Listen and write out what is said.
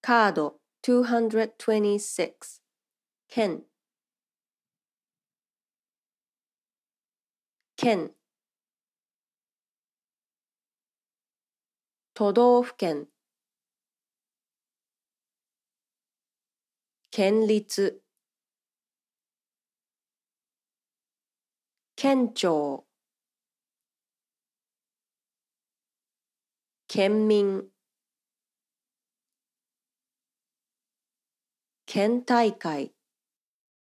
カード226県県都道府県県立県庁県民県大会